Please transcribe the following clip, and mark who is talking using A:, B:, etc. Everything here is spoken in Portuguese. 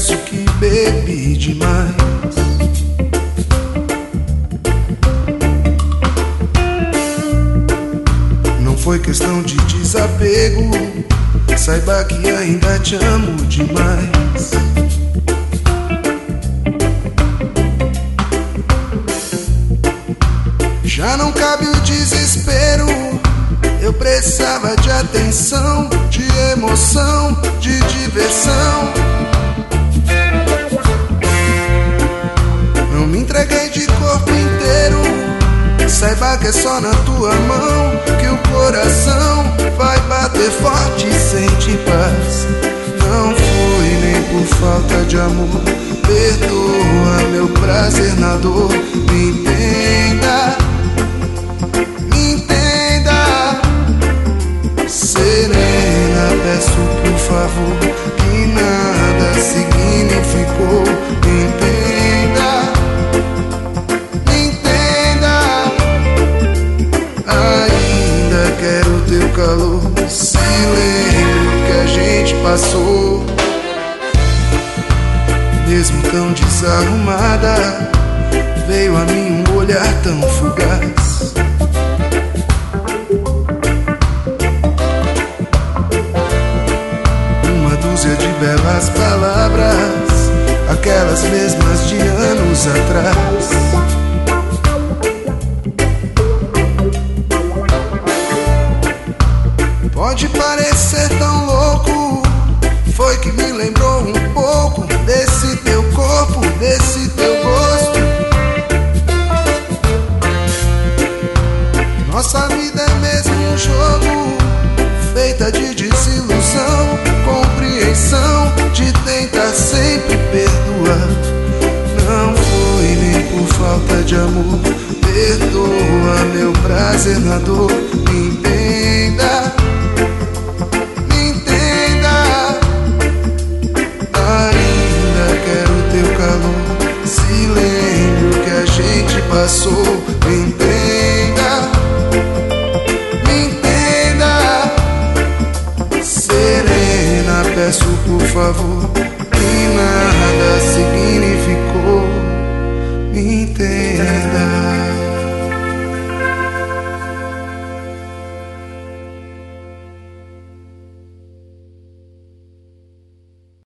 A: confesso que bebi demais. Não foi questão de desapego, saiba que ainda te amo demais. Já não cabe o desespero, eu precisava de atenção, de emoção, de diversão. Não me entreguei de corpo inteiro, saiba que é só na tua mão que o coração vai bater forte e sente paz. Não foi nem por falta de amor, perdoa meu prazer na dor. Me entenda, me entenda, serena, peço por favor, que nada significou. Me entenda, me entenda, ainda quero teu calor. Se lembre que a gente passou, mesmo tão desarrumada, veio a mim um olhar tão fugaz. Uma dúzia de belas palavras, aquelas mesmas de anos atrás. Pode parecer tão louco, foi que me lembrou um pouco desse teu corpo, desse teu gosto. Nossa vida é mesmo um jogo, feita de desilusão, compreensão, de tentar sempre perdoar. Não foi nem por falta de amor, perdoa meu prazer na dor. Me entenda, me entenda, ainda quero teu calor. Se lembre que a gente passou. Me entenda, me entenda, serena, peço por favor, que nada significou.